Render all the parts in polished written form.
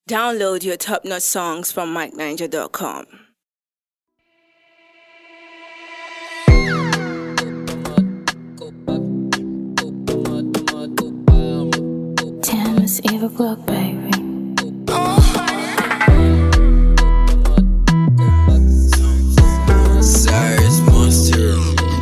Download your top-notch songs from MikeNiger.com. Damn, it's Eva Glock, baby. Cyrus Monster.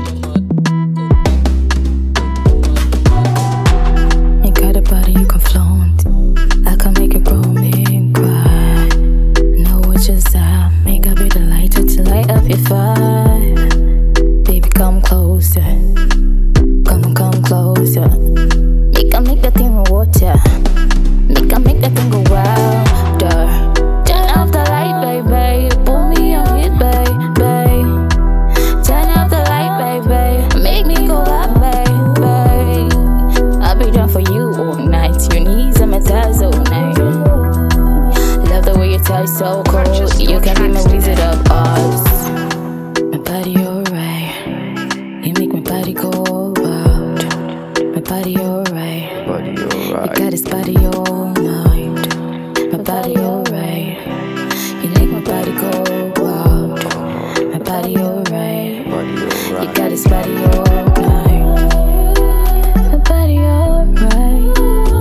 You got a body you can flaunt. I can make it grow me and cry. Know what you say. Make I be the lighter to light up your fire. Baby, come closer. Come closer. Make that thing reward ya. Make that thing go wilder. Turn off the light, baby. Pull me on it, baby. Turn off the light, baby. Make me go out, baby. I'll be down for you all night. Your knees and my thighs all night. Love the way you touch so cold. You can be my wizard of Oz. My body alright. You make my body go wild. My body alright. You got this body all night. My body alright. You make my body go wild. My body alright. You got this body all night. My body alright.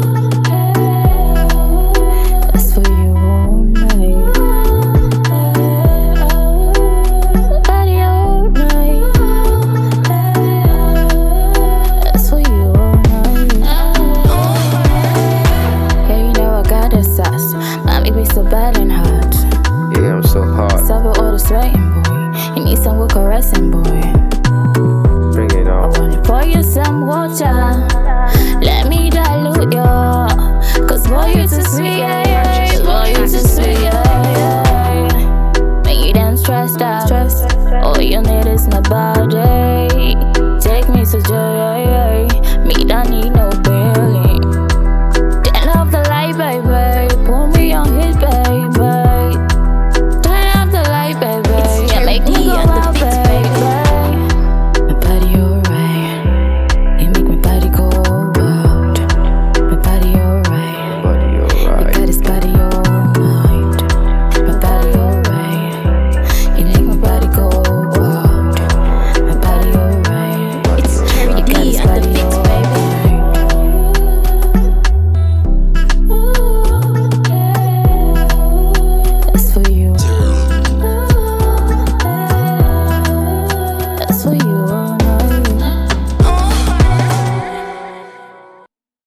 That's for you all night. My body alright. That's for you all night. Yeah, you know I got the sauce. Mommy be so bad and hot. Yeah, I'm so hot. Stop with all the sweating, boy. You need some good caressing, boy. Bring it I on. wanna pour you some water. Let me dilute you. Cause boy, you too sweet, yeah, yeah.